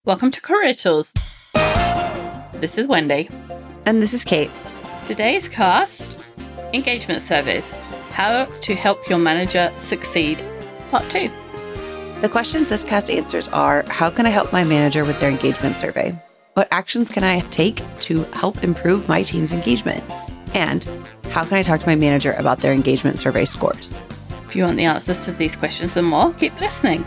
Welcome to Career Tools. This is Wendy. And this is Kate. Today's cast, engagement surveys. How to help your manager succeed, part 2. The questions this cast answers are, how can I help my manager with their engagement survey? What actions can I take to help improve my team's engagement? And how can I talk to my manager about their engagement survey scores? If you want the answers to these questions and more, keep listening.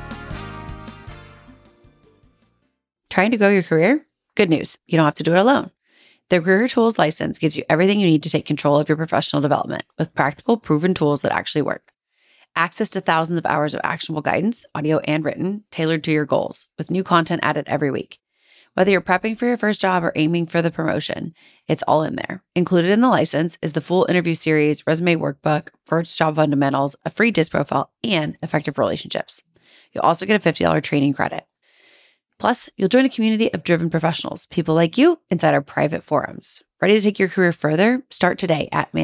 Trying to grow your career? Good news, you don't have to do it alone. The Career Tools license gives you everything you need to take control of your professional development with practical, proven tools that actually work. Access to thousands of hours of actionable guidance, audio and written, tailored to your goals, with new content added every week. Whether you're prepping for your first job or aiming for the promotion, it's all in there. Included in the license is the full interview series, resume workbook, first job fundamentals, a free DISC profile, and effective relationships. You'll also get a $50 training credit. Plus, you'll join a community of driven professionals, people like you, inside our private forums. Ready to take your career further? Start today at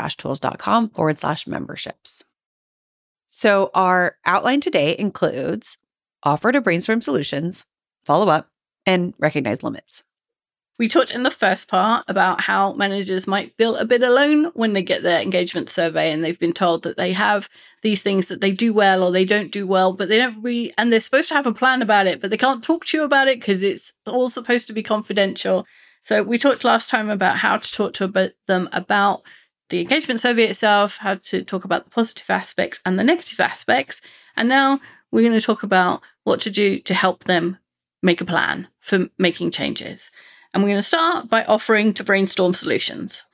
manager-tools.com/memberships. So our outline today includes offer to brainstorm solutions, follow up, and recognize limits. We talked in the first part about how managers might feel a bit alone when they get their engagement survey and they've been told that they have these things that they do well or they don't do well, but they don't really, and they're supposed to have a plan about it, but they can't talk to you about it because it's all supposed to be confidential. So we talked last time about how to talk to them about the engagement survey itself, how to talk about the positive aspects and the negative aspects. And now we're going to talk about what to do to help them make a plan for making changes. And we're going to start by offering to brainstorm solutions.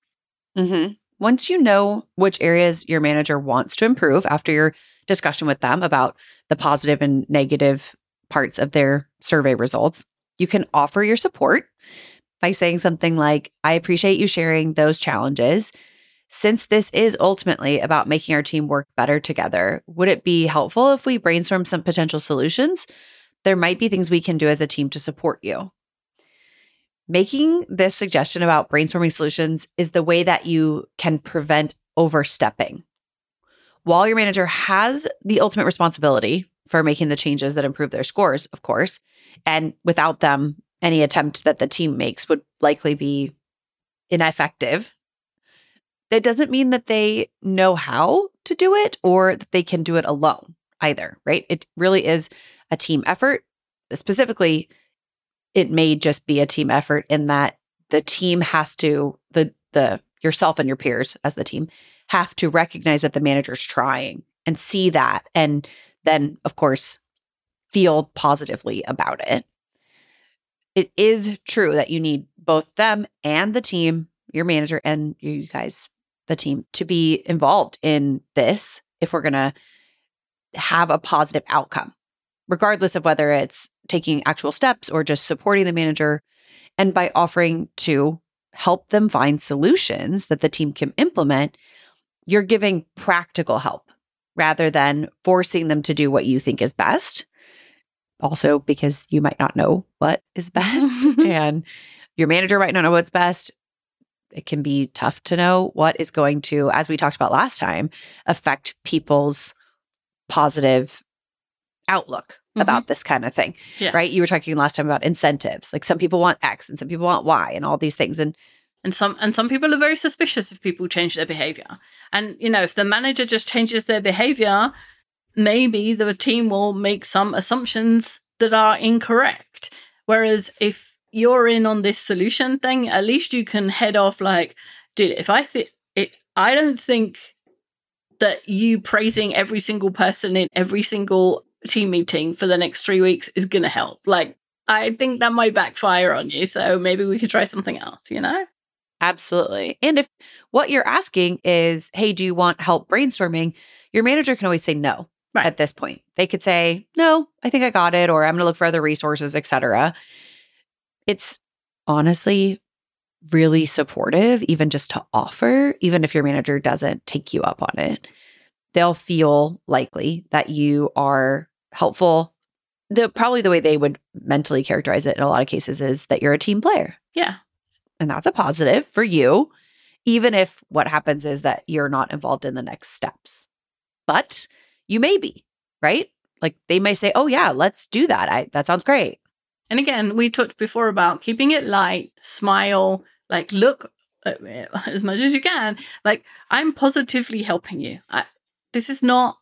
Once you know which areas your manager wants to improve after your discussion with them about the positive and negative parts of their survey results, you can offer your support by saying something like, I appreciate you sharing those challenges. Since this is ultimately about making our team work better together, would it be helpful if we brainstorm some potential solutions? There might be things we can do as a team to support you. Making this suggestion about brainstorming solutions is the way that you can prevent overstepping. While your manager has the ultimate responsibility for making the changes that improve their scores, of course, and without them, any attempt that the team makes would likely be ineffective. That doesn't mean that they know how to do it or that they can do it alone either, right? It really is a team effort. Specifically, it may just be a team effort in that the team has to, yourself and your peers as the team have to recognize that the manager's trying and see that. And then, of course, feel positively about it. It is true that you need both them and the team, your manager and you guys, the team, to be involved in this if we're going to have a positive outcome, regardless of whether it's taking actual steps or just supporting the manager. And by offering to help them find solutions that the team can implement, you're giving practical help rather than forcing them to do what you think is best. Also, because you might not know what is best and your manager might not know what's best. It can be tough to know what is going to, as we talked about last time, affect people's positive outlook about this kind of thing, right? You were talking last time about incentives. Like some people want X and some people want Y and all these things. And some people are very suspicious if people change their behavior. And, if the manager just changes their behavior, maybe the team will make some assumptions that are incorrect. Whereas if you're in on this solution thing, at least you can head off like, dude, if I don't think that you praising every single person in every single team meeting for the next 3 weeks is going to help. Like, I think that might backfire on you. So maybe we could try something else, Absolutely. And if what you're asking is, hey, do you want help brainstorming? Your manager can always say no at this point. They could say, no, I think I got it, or I'm going to look for other resources, etc. It's honestly really supportive, even just to offer, even if your manager doesn't take you up on it. They'll feel likely that you are helpful. Probably the way they would mentally characterize it in a lot of cases is that you're a team player. Yeah. And that's a positive for you, even if what happens is that you're not involved in the next steps. But you may be, right? Like they may say, oh yeah, let's do that. That sounds great. And again, we talked before about keeping it light, smile, like look at me as much as you can. Like, I'm positively helping you. This is not,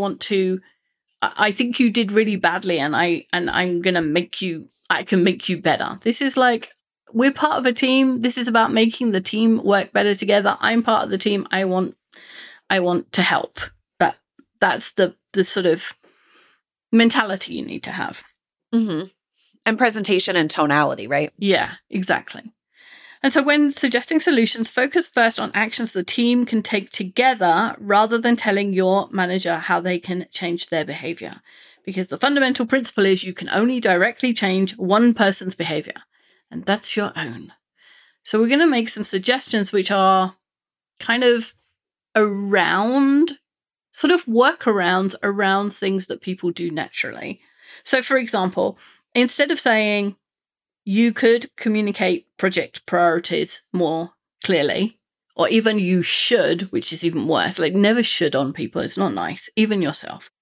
I think you did really badly and I'm going to I can make you better. This is like, we're part of a team. This is about making the team work better together. I'm part of the team. I want to help. That's the sort of mentality you need to have. Mm-hmm. And presentation and tonality, right? Yeah, exactly. And so when suggesting solutions, focus first on actions the team can take together rather than telling your manager how they can change their behavior. Because the fundamental principle is you can only directly change one person's behavior, and that's your own. So we're going to make some suggestions which are kind of around, sort of workarounds around things that people do naturally. So for example, instead of saying, you could communicate project priorities more clearly, or even you should, which is even worse. Like, never should on people. It's not nice, even yourself.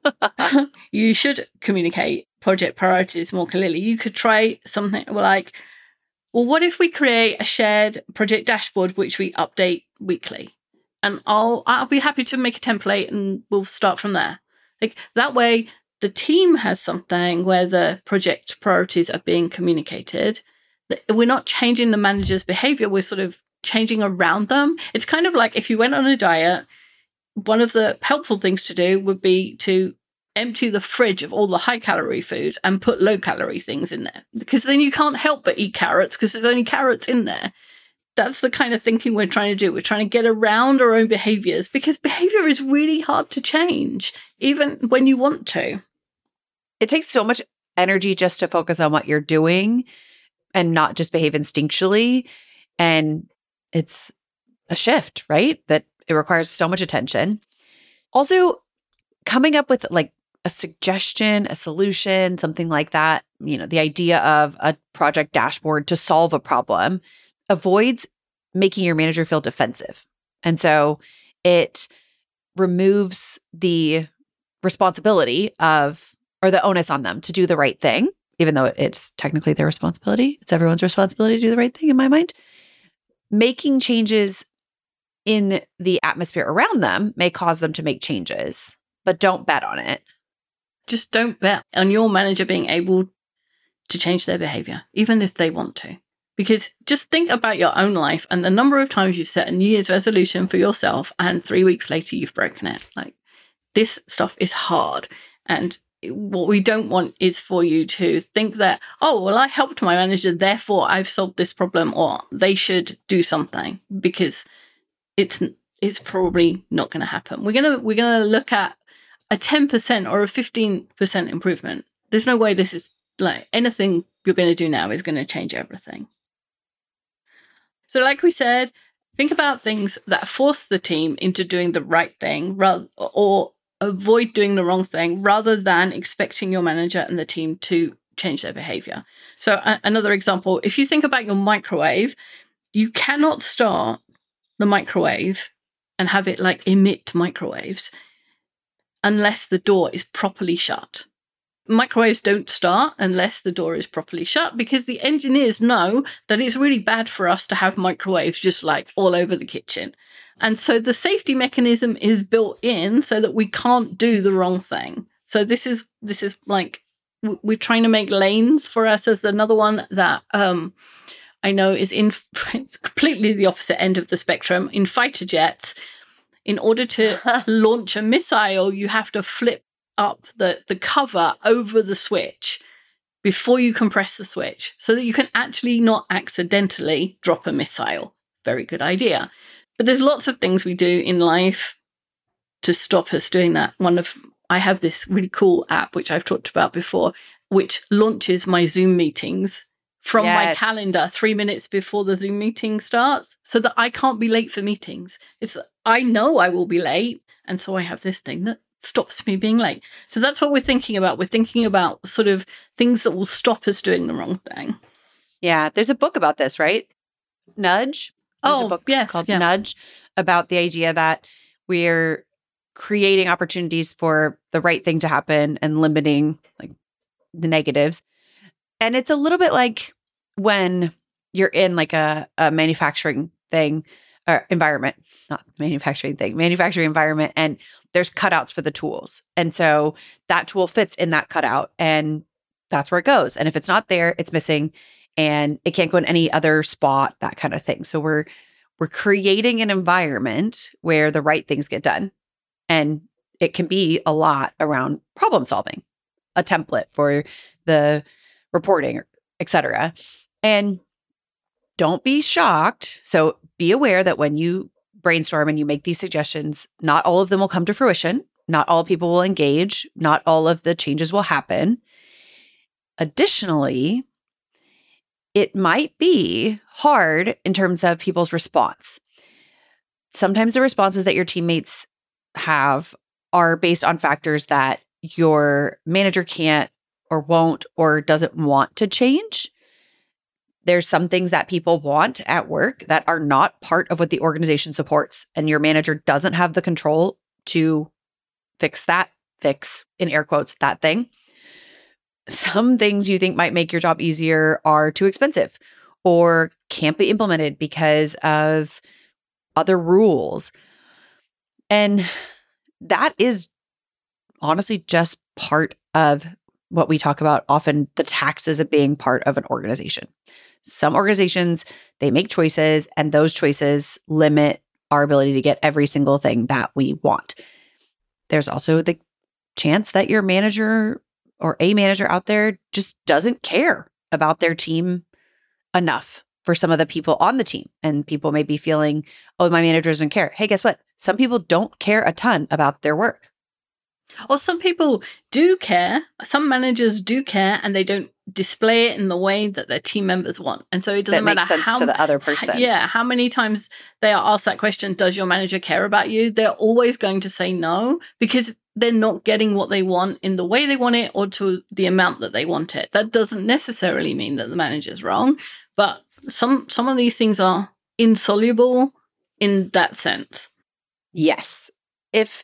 You should communicate project priorities more clearly. You could try something like, well, what if we create a shared project dashboard which we update weekly? And I'll be happy to make a template and we'll start from there. Like, that way, the team has something where the project priorities are being communicated. We're not changing the manager's behavior. We're sort of changing around them. It's kind of like if you went on a diet, one of the helpful things to do would be to empty the fridge of all the high calorie foods and put low calorie things in there, because then you can't help but eat carrots because there's only carrots in there. That's the kind of thinking we're trying to do. We're trying to get around our own behaviors, because behavior is really hard to change, even when you want to. It takes so much energy just to focus on what you're doing and not just behave instinctually. And it's a shift, right? That it requires so much attention. Also, coming up with like a suggestion, a solution, something like that, the idea of a project dashboard to solve a problem avoids making your manager feel defensive. And so it removes the responsibility or the onus on them to do the right thing, even though it's technically their responsibility. It's everyone's responsibility to do the right thing in my mind. Making changes in the atmosphere around them may cause them to make changes, but don't bet on it. Just don't bet on your manager being able to change their behavior, even if they want to. Because just think about your own life and the number of times you've set a New Year's resolution for yourself and 3 weeks later you've broken it. Like, this stuff is hard. And what we don't want is for you to think that, oh, well, I helped my manager, therefore I've solved this problem, or they should do something, because it's probably not going to happen. We're gonna look at a 10% or a 15% improvement. There's no way this is like anything you're going to do now is going to change everything. So like we said, think about things that force the team into doing the right thing or avoid doing the wrong thing, rather than expecting your manager and the team to change their behavior. So another example, if you think about your microwave, you cannot start the microwave and have it like emit microwaves unless the door is properly shut. Microwaves don't start unless the door is properly shut, because the engineers know that it's really bad for us to have microwaves just like all over the kitchen. And so the safety mechanism is built in so that we can't do the wrong thing. So this is like, we're trying to make lanes for us. As another one that I know is it's completely the opposite end of the spectrum. In fighter jets, in order to launch a missile, you have to flip up the cover over the switch before you can press the switch, so that you can actually not accidentally drop a missile. Very good idea. But there's lots of things we do in life to stop us doing that. I have this really cool app, which I've talked about before, which launches my Zoom meetings from my calendar 3 minutes before the Zoom meeting starts, so that I can't be late for meetings. I know I will be late, and so I have this thing that stops me being late. So that's what we're thinking about. We're thinking about sort of things that will stop us doing the wrong thing. Yeah, there's a book about this, right? Nudge. There's a book called Nudge, about the idea that we're creating opportunities for the right thing to happen and limiting like the negatives. And it's a little bit like when you're in like a manufacturing thing or environment, not manufacturing thing, manufacturing environment, and there's cutouts for the tools. And so that tool fits in that cutout and that's where it goes. And if it's not there, it's missing and it can't go in any other spot, that kind of thing. So we're creating an environment where the right things get done. And it can be a lot around problem solving, a template for the reporting, et cetera. And don't be shocked. So be aware that when you brainstorm and you make these suggestions, not all of them will come to fruition. Not all people will engage. Not all of the changes will happen. Additionally, it might be hard in terms of people's response. Sometimes the responses that your teammates have are based on factors that your manager can't or won't or doesn't want to change. There's some things that people want at work that are not part of what the organization supports, and your manager doesn't have the control to fix, in air quotes, that thing. Some things you think might make your job easier are too expensive or can't be implemented because of other rules. And that is honestly just part of what we talk about often, the taxes of being part of an organization. Some organizations, they make choices and those choices limit our ability to get every single thing that we want. There's also the chance that your manager or a manager out there just doesn't care about their team enough for some of the people on the team. And people may be feeling, oh, my manager doesn't care. Hey, guess what? Some people don't care a ton about their work. Or some people do care. Some managers do care and they don't display it in the way that their team members want. And so it doesn't matter sense how to the other person. Yeah, how many times they are asked that question, does your manager care about you? They're always going to say no because they're not getting what they want in the way they want it or to the amount that they want it. That doesn't necessarily mean that the manager's wrong, but some of these things are insoluble in that sense. Yes. If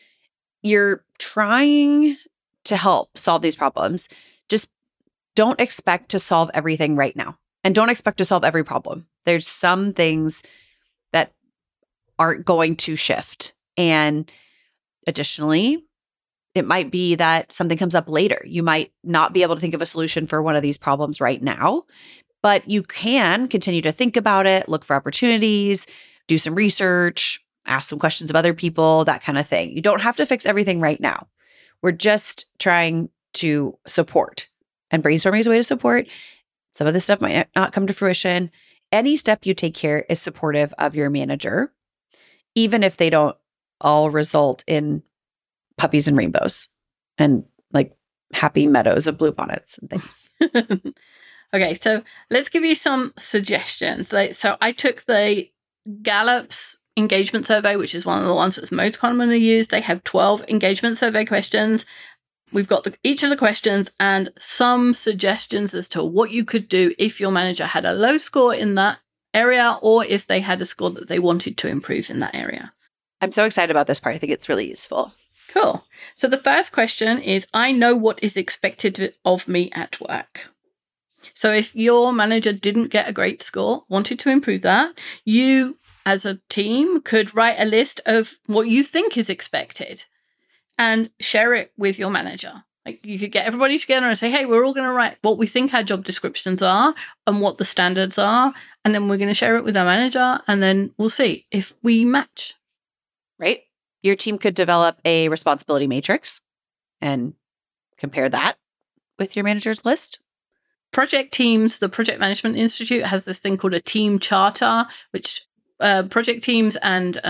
you're trying to help solve these problems, just don't expect to solve everything right now. And don't expect to solve every problem. There's some things that aren't going to shift. And additionally, it might be that something comes up later. You might not be able to think of a solution for one of these problems right now, but you can continue to think about it, look for opportunities, do some research, ask some questions of other people, that kind of thing. You don't have to fix everything right now. We're just trying to support. And brainstorming is a way to support. Some of this stuff might not come to fruition. Any step you take here is supportive of your manager, even if they don't all result in puppies and rainbows and like happy meadows of bluebonnets and things. Okay, so let's give you some suggestions. So I took the Gallup's engagement survey, which is one of the ones that's most commonly used. They have 12 engagement survey questions. We've got each of the questions and some suggestions as to what you could do if your manager had a low score in that area or if they had a score that they wanted to improve in that area. I'm so excited about this part. I think it's really useful. Cool. So the first question is, I know what is expected of me at work. So if your manager didn't get a great score, wanted to improve that, you as a team could write a list of what you think is expected and share it with your manager. Like you could get everybody together and say, hey, we're all going to write what we think our job descriptions are and what the standards are. And then we're going to share it with our manager and then we'll see if we match. Right? Your team could develop a responsibility matrix and compare that with your manager's list. Project teams, the Project Management Institute has this thing called a team charter, which project teams and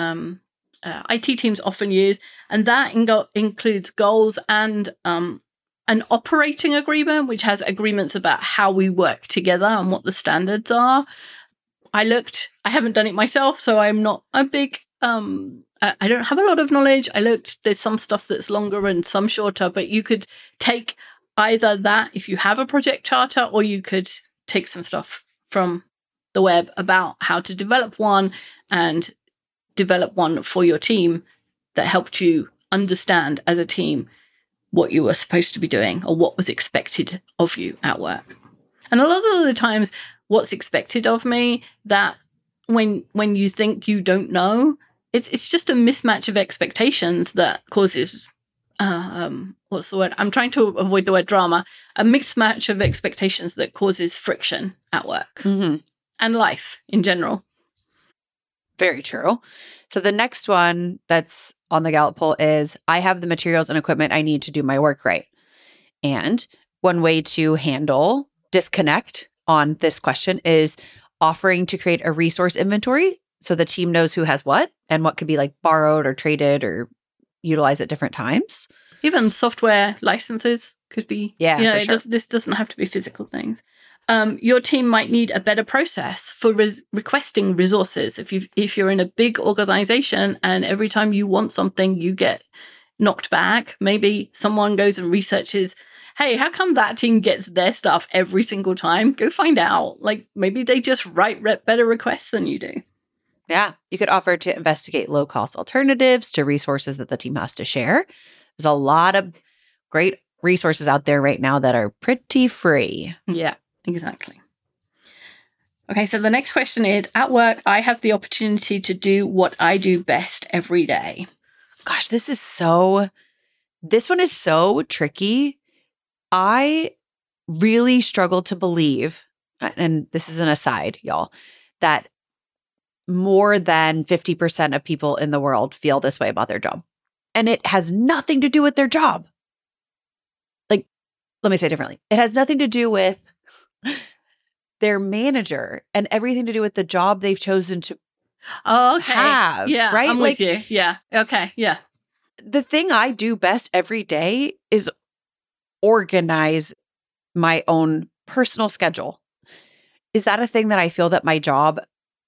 IT teams often use. And that includes goals and an operating agreement, which has agreements about how we work together and what the standards are. I haven't done it myself, so I'm not a big, I don't have a lot of knowledge. There's some stuff that's longer and some shorter, but you could take either that if you have a project charter, or you could take some stuff from the web about how to develop one and develop one for your team that helped you understand as a team what you were supposed to be doing or what was expected of you at work. And a lot of the times what's expected of me, that when you think you don't know, it's just a mismatch of expectations that causes what's the word? I'm trying to avoid the word drama. A mismatch of expectations that causes friction at work and life in general. Very true. So the next one that's on the Gallup poll is, I have the materials and equipment I need to do my work right. And one way to handle disconnect on this question is offering to create a resource inventory so the team knows who has what and what could be like borrowed or traded or utilized at different times. Even software licenses could be, sure. This doesn't have to be physical things. Your team might need a better process for requesting resources. If you're in a big organization and every time you want something, you get knocked back, maybe someone goes and researches, hey, how come that team gets their stuff every single time? Go find out. Like, maybe they just write better requests than you do. Yeah. You could offer to investigate low-cost alternatives to resources that the team has to share. There's a lot of great resources out there right now that are pretty free. Yeah, exactly. Okay, so the next question is, at work, I have the opportunity to do what I do best every day. Gosh, this one is so tricky. I really struggle to believe, and this is an aside, y'all, that more than 50% of people in the world feel this way about their job. And it has nothing to do with their job. Like, let me say it differently. It has nothing to do with their manager and everything to do with the job they've chosen to have. Yeah, right? I'm with you. Yeah. Okay. Yeah. The thing I do best every day is organize my own personal schedule. Is that a thing that I feel that my job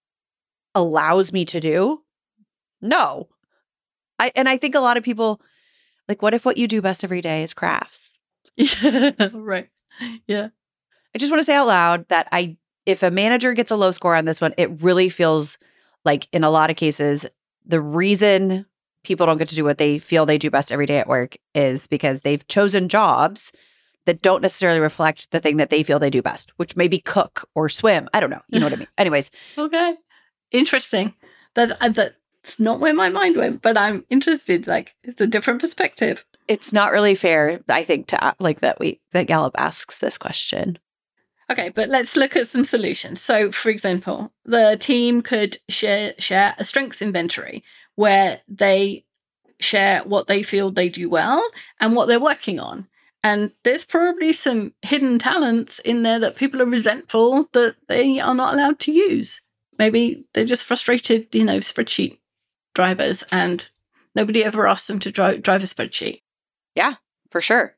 allows me to do? No. I think a lot of people, like, what if what you do best every day is crafts? Yeah, right. Yeah. I just want to say out loud that if a manager gets a low score on this one, it really feels like in a lot of cases, the reason people don't get to do what they feel they do best every day at work is because they've chosen jobs that don't necessarily reflect the thing that they feel they do best, which may be cook or swim. I don't know. You know what I mean? Anyways. Okay. Interesting. That's not where my mind went, but I'm interested. Like, it's a different perspective. It's not really fair, I think, to that Gallup asks this question. Okay, but let's look at some solutions. So, for example, the team could share a strengths inventory where they share what they feel they do well and what they're working on. And there's probably some hidden talents in there that people are resentful that they are not allowed to use. Maybe they're just frustrated, spreadsheet drivers, and nobody ever asked them to drive a spreadsheet. Yeah, for sure.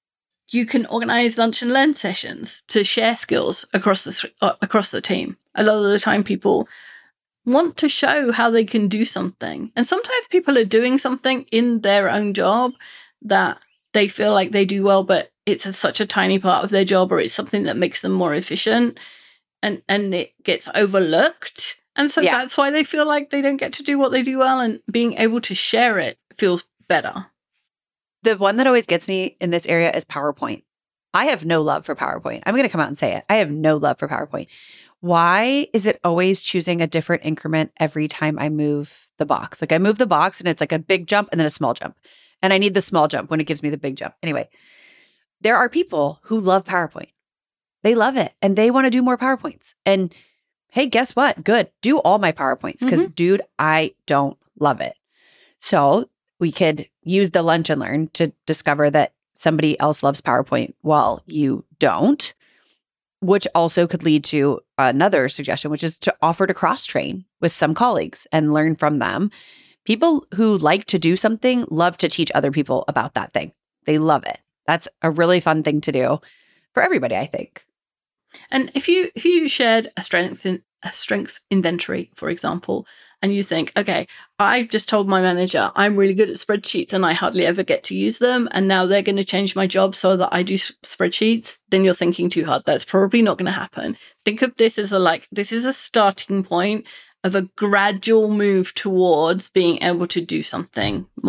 You can organize lunch and learn sessions to share skills across the team. A lot of the time people want to show how they can do something. And sometimes people are doing something in their own job that they feel like they do well, but it's such a tiny part of their job, or it's something that makes them more efficient, and it gets overlooked. And so that's why they feel like they don't get to do what they do well, and being able to share it feels better. The one that always gets me in this area is PowerPoint. I have no love for PowerPoint. I'm going to come out and say it. I have no love for PowerPoint. Why is it always choosing a different increment every time I move the box? Like, I move the box and it's like a big jump and then a small jump. And I need the small jump when it gives me the big jump. Anyway, there are people who love PowerPoint. They love it and they want to do more PowerPoints. And hey, guess what? Good. Do all my PowerPoints because, dude, I don't love it. So we could use the lunch and learn to discover that somebody else loves PowerPoint while you don't, which also could lead to another suggestion, which is to offer to cross-train with some colleagues and learn from them. People who like to do something love to teach other people about that thing. They love it. That's a really fun thing to do for everybody, I think. And if you shared a strengths inventory, for example, and you think, okay, I just told my manager I'm really good at spreadsheets and I hardly ever get to use them, and now they're going to change my job so that I do spreadsheets, then you're thinking too hard. That's probably not going to happen. Think of this as this is a starting point of a gradual move towards being able to do something more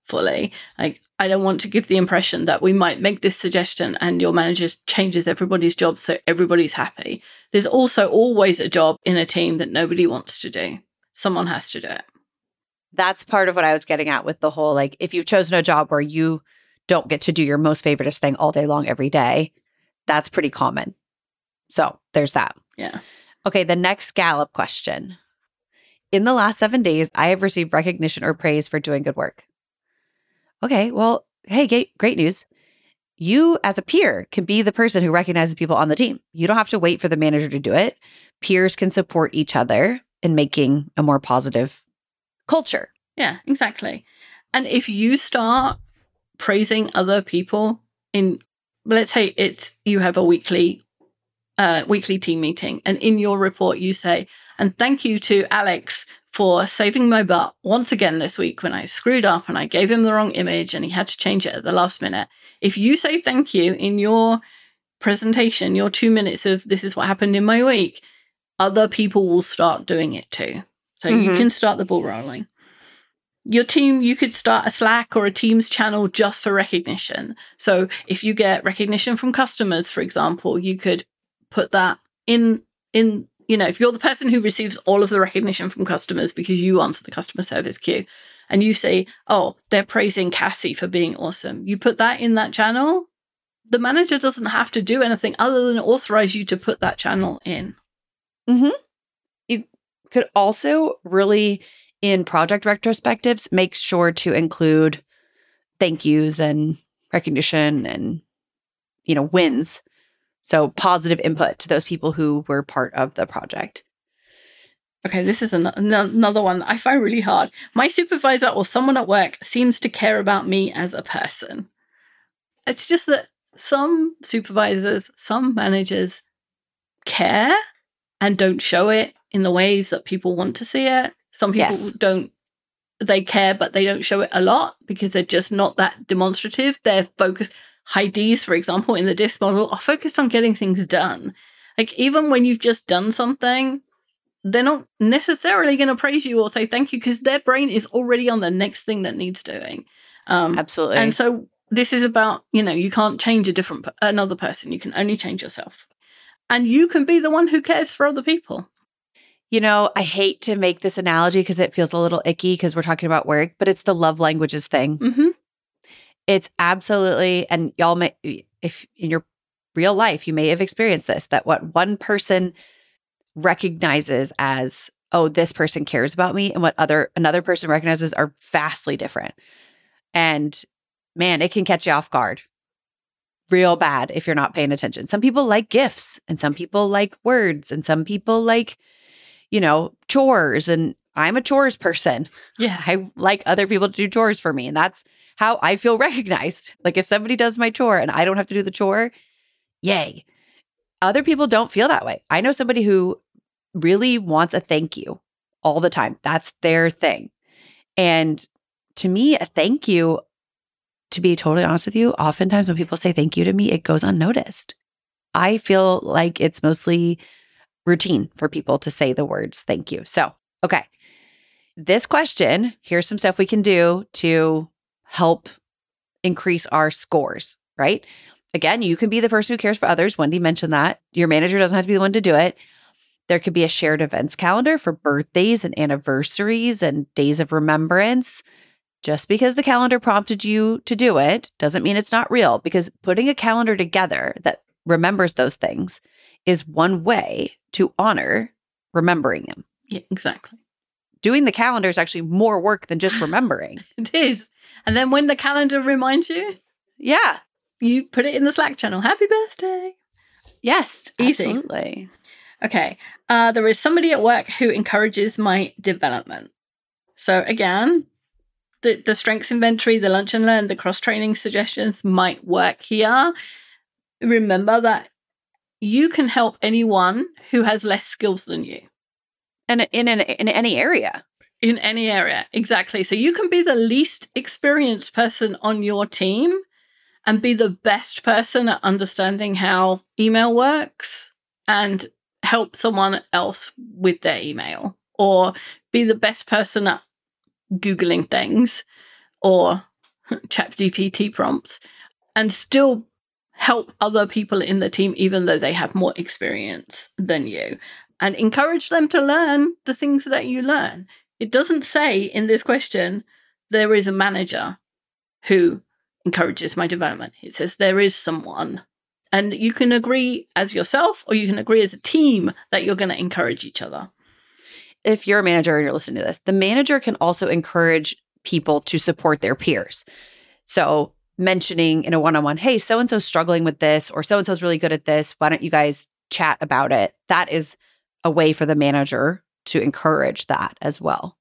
fully. Like, I don't want to give the impression that we might make this suggestion and your manager changes everybody's job so everybody's happy. There's also always a job in a team that nobody wants to do. Someone has to do it. That's part of what I was getting at with the whole, like, if you've chosen a job where you don't get to do your most favoriteest thing all day long every day, that's pretty common. So there's that. Yeah. Okay, the next Gallup question. In the last 7 days, I have received recognition or praise for doing good work. Okay, well, hey, great news. You as a peer can be the person who recognizes people on the team. You don't have to wait for the manager to do it. Peers can support each other in making a more positive culture. Yeah, exactly. And if you start praising other people in, let's say you have a weekly team meeting, and in your report you say, and thank you to Alex for saving my butt once again this week when I screwed up and I gave him the wrong image and he had to change it at the last minute. If you say thank you in your presentation, your 2 minutes of this is what happened in my week, other people will start doing it too. So you can start the ball rolling. Your team, you could start a Slack or a Teams channel just for recognition. So if you get recognition from customers, for example, you could put that in, if you're the person who receives all of the recognition from customers because you answer the customer service queue and you say, oh, they're praising Cassie for being awesome. You put that in that channel. The manager doesn't have to do anything other than authorize you to put that channel in. You could also really, in project retrospectives, make sure to include thank yous and recognition and, wins. So positive input to those people who were part of the project. Okay, this is another one I find really hard. My supervisor or someone at work seems to care about me as a person. It's just that some supervisors, some managers care and don't show it in the ways that people want to see it. Some people don't. They care, but they don't show it a lot because they're just not that demonstrative. They're focused. High Ds, for example, in the DISC model, are focused on getting things done. Like, even when you've just done something, they're not necessarily going to praise you or say thank you because their brain is already on the next thing that needs doing. Absolutely. And so this is about, you can't change another person. You can only change yourself. And you can be the one who cares for other people. I hate to make this analogy because it feels a little icky because we're talking about work, but it's the love languages thing. Mm-hmm. It's absolutely, and y'all may, if in your real life, you may have experienced this, that what one person recognizes as, oh, this person cares about me, and what another person recognizes are vastly different. And man, it can catch you off guard real bad if you're not paying attention. Some people like gifts, and some people like words, and some people like, chores. And I'm a chores person. Yeah. I like other people to do chores for me. And that's how I feel recognized. Like, if somebody does my chore and I don't have to do the chore, yay. Other people don't feel that way. I know somebody who really wants a thank you all the time. That's their thing. And to me, a thank you, to be totally honest with you, oftentimes when people say thank you to me, it goes unnoticed. I feel like it's mostly routine for people to say the words thank you. So, okay. This question, here's some stuff we can do to help increase our scores, right? Again, you can be the person who cares for others. Wendy mentioned that. Your manager doesn't have to be the one to do it. There could be a shared events calendar for birthdays and anniversaries and days of remembrance. Just because the calendar prompted you to do it doesn't mean it's not real, because putting a calendar together that remembers those things is one way to honor remembering them. Yeah, exactly. Doing the calendar is actually more work than just remembering. It is. And then when the calendar reminds you, yeah, you put it in the Slack channel. Happy birthday. Yes, easy. Absolutely. Okay. There is somebody at work who encourages my development. So again, the strengths inventory, the lunch and learn, the cross-training suggestions might work here. Remember that you can help anyone who has less skills than you. And in any area. In any area, exactly. So you can be the least experienced person on your team and be the best person at understanding how email works and help someone else with their email, or be the best person at Googling things, or ChatGPT prompts and still help other people in the team, even though they have more experience than you, and encourage them to learn the things that you learn. It doesn't say in this question, there is a manager who encourages my development. It says there is someone. And you can agree as yourself, or you can agree as a team that you're going to encourage each other. If you're a manager and you're listening to this, the manager can also encourage people to support their peers. So mentioning in a one-on-one, hey, so-and-so's struggling with this, or so-and-so's really good at this. Why don't you guys chat about it? That is a way for the manager to encourage that as well.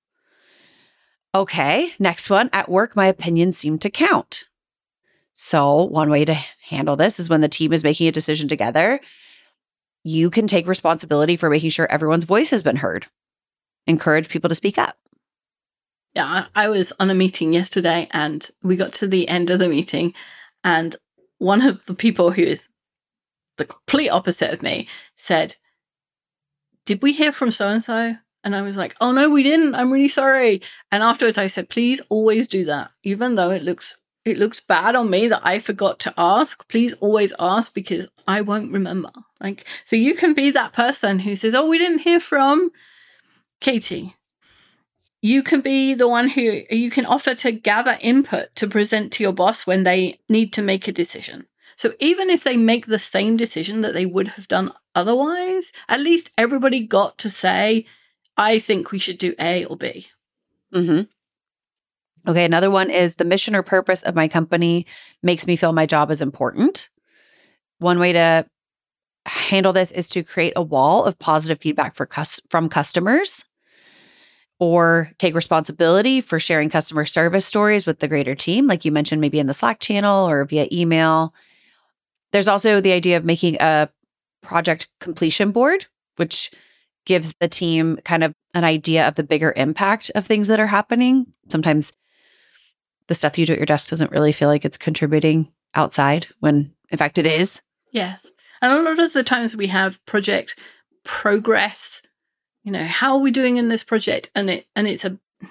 Okay, next one. At work, my opinions seem to count. So one way to handle this is when the team is making a decision together, you can take responsibility for making sure everyone's voice has been heard. Encourage people to speak up. Yeah, I was on a meeting yesterday and we got to the end of the meeting and one of the people who is the complete opposite of me said, did we hear from so-and-so? And I was like, oh no, we didn't. I'm really sorry. And afterwards I said, please always do that. Even though it looks bad on me that I forgot to ask, please always ask because I won't remember. So you can be that person who says, oh, we didn't hear from Katie. You can be the one who you can offer to gather input to present to your boss when they need to make a decision. So even if they make the same decision that they would have done otherwise, at least everybody got to say, I think we should do A or B. Mm-hmm. Okay, another one is the mission or purpose of my company makes me feel my job is important. One way to handle this is to create a wall of positive feedback from customers, or take responsibility for sharing customer service stories with the greater team, like you mentioned, maybe in the Slack channel or via email. There's also the idea of making a project completion board, which gives the team kind of an idea of the bigger impact of things that are happening. Sometimes the stuff you do at your desk doesn't really feel like it's contributing outside when, in fact, it is. Yes. And a lot of the times we have project progress. How are we doing in this project? And it's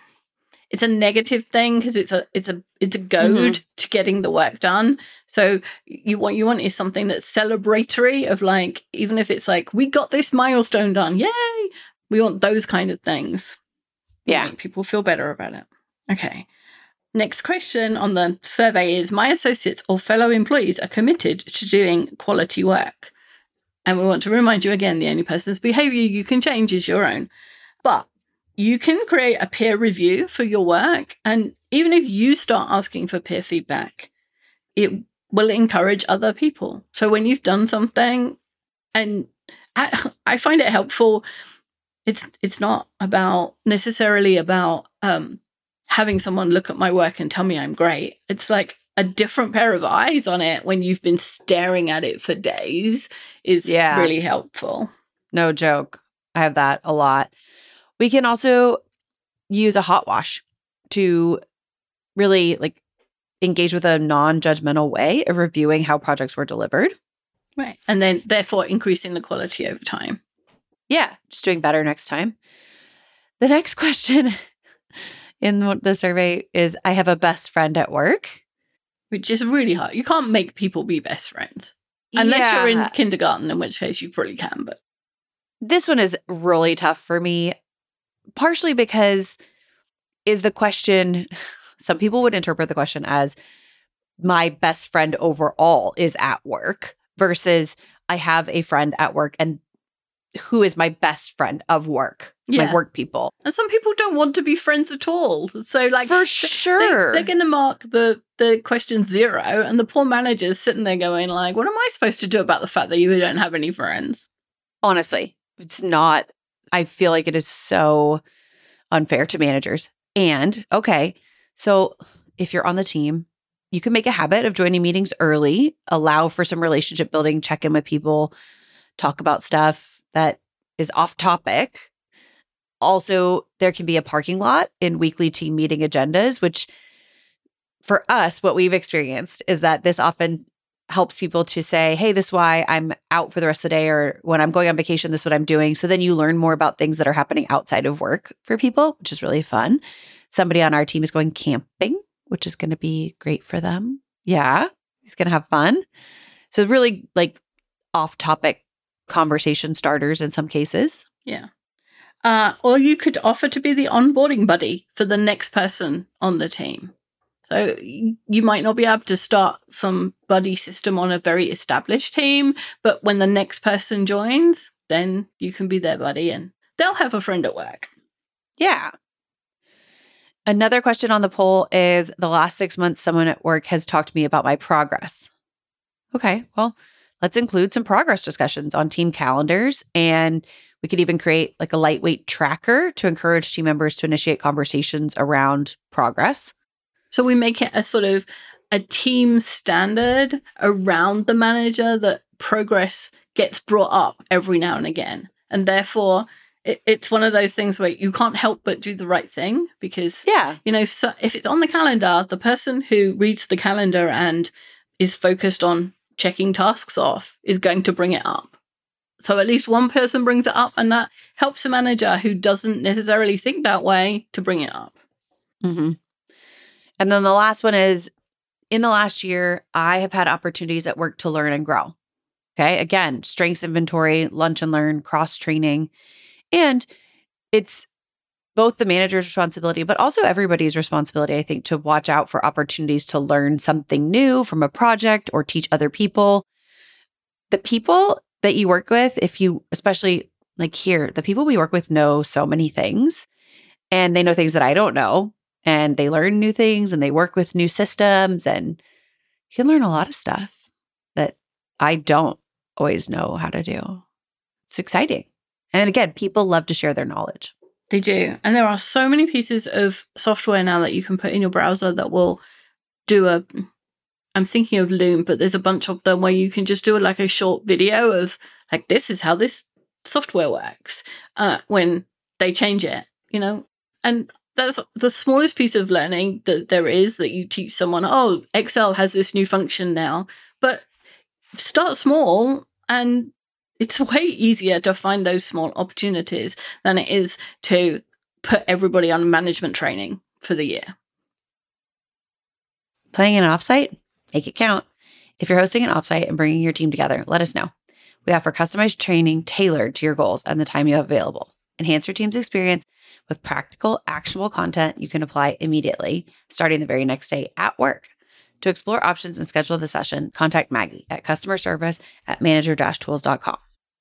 a negative thing because it's a goad to getting the work done. So what you want is something that's celebratory of even if it's we got this milestone done, yay! We want those kind of things. Yeah, make people feel better about it. Okay. Next question on the survey is: my associates or fellow employees are committed to doing quality work. And we want to remind you again, the only person's behavior you can change is your own. But you can create a peer review for your work. And even if you start asking for peer feedback, it will encourage other people. So when you've done something, and I find it helpful, it's not necessarily about having someone look at my work and tell me I'm great. It's a different pair of eyes on it when you've been staring at it for days is really helpful. No joke. I have that a lot. We can also use a hot wash to really engage with a non-judgmental way of reviewing how projects were delivered. Right. And then therefore increasing the quality over time. Yeah. Just doing better next time. The next question in the survey is, I have a best friend at work. Which is really hard. You can't make people be best friends. Unless you're in kindergarten, in which case you probably can. But this one is really tough for me, partially because is the question, some people would interpret the question as my best friend overall is at work versus I have a friend at work and who is my best friend of work, my work people. And some people don't want to be friends at all. So for sure. They're going to mark the question 0 and the poor manager's sitting there going what am I supposed to do about the fact that you don't have any friends? Honestly, it's not, I feel like it is so unfair to managers. And okay, so if you're on the team, you can make a habit of joining meetings early, allow for some relationship building, check in with people, talk about stuff that is off topic. Also, there can be a parking lot in weekly team meeting agendas, which for us, what we've experienced is that this often helps people to say, hey, this is why I'm out for the rest of the day, or when I'm going on vacation, this is what I'm doing. So then you learn more about things that are happening outside of work for people, which is really fun. Somebody on our team is going camping which is going to be great for them. Yeah, he's going to have fun. So really like off-topic conversation starters in some cases. Yeah. Or you could offer to be the onboarding buddy for the next person on the team. So you might not be able to start some buddy system on a very established team, but when the next person joins, then you can be their buddy and they'll have a friend at work. Yeah. Another question on the poll is, the last 6 months, someone at work has talked to me about my progress. Okay, well, let's include some progress discussions on team calendars, and we could even create like a lightweight tracker to encourage team members to initiate conversations around progress. So we make it a sort of a team standard around the manager that progress gets brought up every now and again. And therefore, it's one of those things where you can't help but do the right thing because, so if it's on the calendar, the person who reads the calendar and is focused on checking tasks off is going to bring it up. So at least one person brings it up, and that helps a manager who doesn't necessarily think that way to bring it up. Mm-hmm. And then the last one is, in the last year, I have had opportunities at work to learn and grow. Okay. Again, strengths inventory, lunch and learn, cross-training. And it's both the manager's responsibility, but also everybody's responsibility, I think, to watch out for opportunities to learn something new from a project or teach other people. The people that you work with, if you, especially like here, the people we work with know so many things, and they know things that I don't know. And they learn new things and they work with new systems, and you can learn a lot of stuff that I don't always know how to do. It's exciting. And again, people love to share their knowledge. They do. And there are so many pieces of software now that you can put in your browser that will do I'm thinking of Loom, but there's a bunch of them where you can just do like a short video of like, this is how this software works when they change it, and that's the smallest piece of learning that there is, that you teach someone, oh, Excel has this new function now. But start small, and it's way easier to find those small opportunities than it is to put everybody on management training for the year. Planning an offsite? Make it count. If you're hosting an offsite and bringing your team together, let us know. We offer customized training tailored to your goals and the time you have available. Enhance your team's experience with practical, actionable content you can apply immediately, starting the very next day at work. To explore options and schedule the session, contact Maggie at customerservice@manager-tools.com.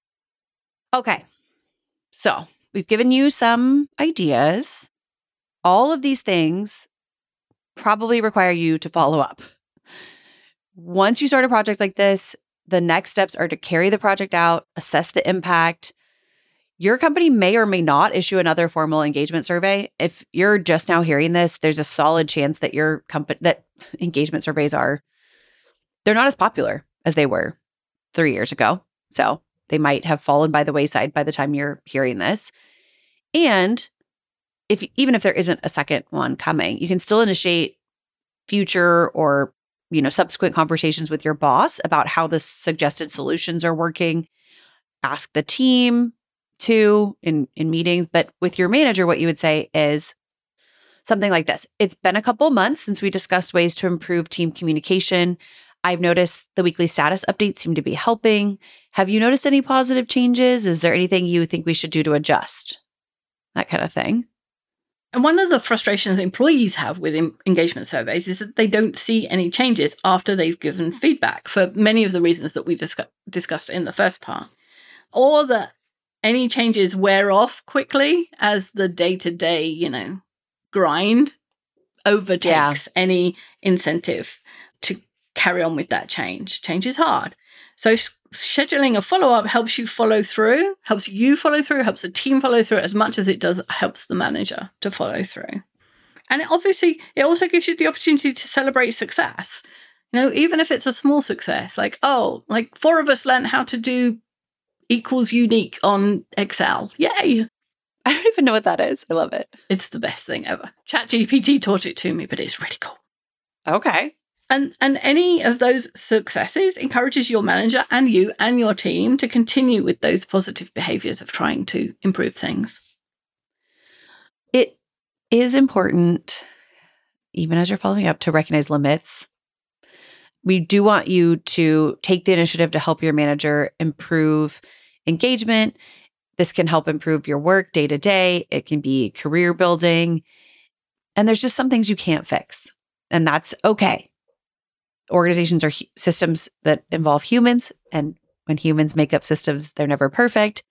Okay, so we've given you some ideas. All of these things probably require you to follow up. Once you start a project like this, the next steps are to carry the project out, assess the impact. Your company may or may not issue another formal engagement survey. If you're just now hearing this, there's a solid chance that your company, that engagement surveys they're not as popular as they were 3 years ago. So they might have fallen by the wayside by the time you're hearing this. And even if there isn't a second one coming, you can still initiate future or subsequent conversations with your boss about how the suggested solutions are working. Ask the team too in meetings. But with your manager, what you would say is something like this. It's been a couple months since we discussed ways to improve team communication. I've noticed the weekly status updates seem to be helping. Have you noticed any positive changes? Is there anything you think we should do to adjust? That kind of thing. And one of the frustrations employees have with engagement surveys is that they don't see any changes after they've given feedback for many of the reasons that we discussed in the first part. Or that any changes wear off quickly as the day-to-day, grind overtakes any incentive to carry on with that change. Change is hard. So scheduling a follow-up helps you follow through, helps the team follow through as much as it does helps the manager to follow through. And it also gives you the opportunity to celebrate success. Even if it's a small success, like 4 of us learned how to do equals unique on Excel. Yay! I don't even know what that is. I love it. It's the best thing ever. ChatGPT taught it to me, but it's really cool. Okay. And any of those successes encourages your manager and you and your team to continue with those positive behaviors of trying to improve things. It is important even as you're following up, to recognize limits. We do want you to take the initiative to help your manager improve engagement. This can help improve your work day to day. It can be career building. And there's just some things you can't fix, and that's okay. Organizations are systems that involve humans, and when humans make up systems, they're never perfect.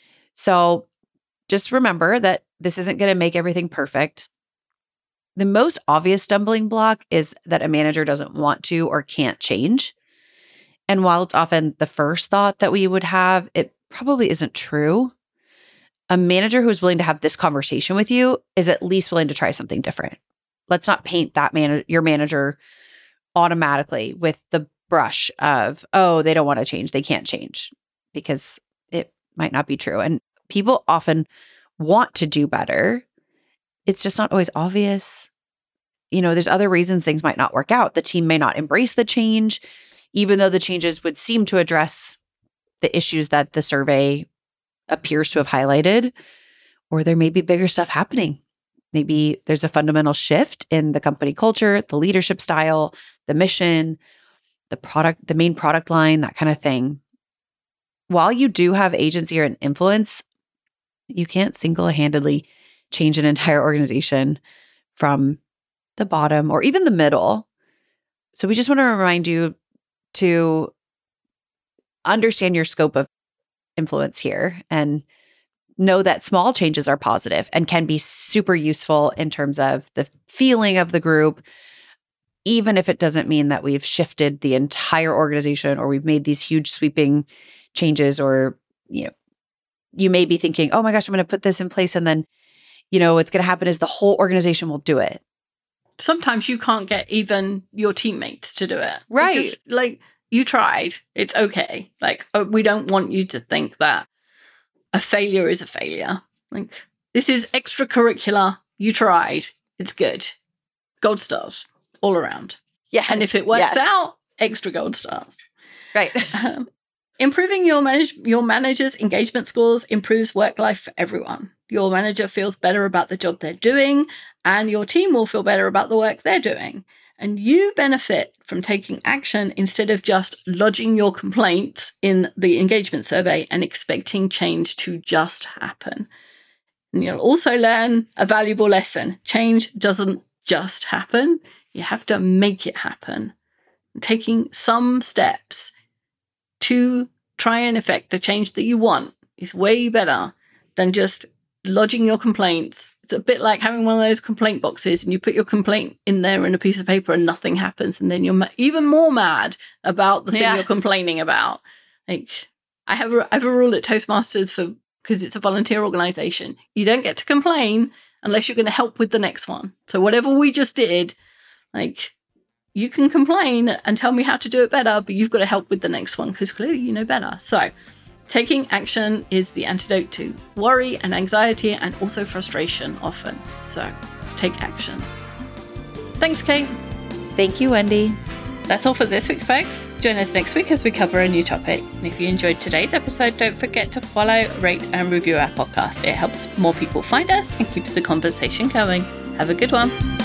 So just remember that this isn't going to make everything perfect. The most obvious stumbling block is that a manager doesn't want to or can't change. And while it's often the first thought that we would have, it probably isn't true. A manager who's willing to have this conversation with you is at least willing to try something different. Let's not paint that your manager automatically with the brush of, oh, they don't want to change, they can't change, because it might not be true. And people often want to do better. It's just not always obvious. There's other reasons things might not work out. The team may not embrace the change, even though the changes would seem to address the issues that the survey appears to have highlighted, or there may be bigger stuff happening. Maybe there's a fundamental shift in the company culture, the leadership style, the mission, the product, the main product line, that kind of thing. While you do have agency or an influence, you can't single-handedly change an entire organization from the bottom or even the middle. So we just want to remind you to understand your scope of influence here and know that small changes are positive and can be super useful in terms of the feeling of the group, even if it doesn't mean that we've shifted the entire organization or we've made these huge sweeping changes, or, you may be thinking, oh my gosh, I'm going to put this in place, and then, what's going to happen is the whole organization will do it. Sometimes you can't get even your teammates to do it. Right. Because, you tried. It's okay. We don't want you to think that a failure is a failure. This is extracurricular. You tried. It's good. Gold stars all around. Yes. And if it works out, extra gold stars. Right. Improving your manager's engagement scores improves work life for everyone. Your manager feels better about the job they're doing, and your team will feel better about the work they're doing. And you benefit from taking action instead of just lodging your complaints in the engagement survey and expecting change to just happen. And you'll also learn a valuable lesson. Change doesn't just happen. You have to make it happen. Taking some steps to try and effect the change that you want is way better than just lodging your complaints. It's a bit like having one of those complaint boxes and you put your complaint in there in a piece of paper and nothing happens. And then you're even more mad about the thing you're complaining about. I have a rule at Toastmasters because it's a volunteer organization. You don't get to complain unless you're going to help with the next one. So whatever we just did, you can complain and tell me how to do it better, but you've got to help with the next one because clearly you know better. So taking action is the antidote to worry and anxiety and also frustration often. So take action. Thanks, Kate. Thank you, Wendy. That's all for this week, folks. Join us next week as we cover a new topic. And if you enjoyed today's episode, don't forget to follow, rate, and review our podcast. It helps more people find us and keeps the conversation going. Have a good one.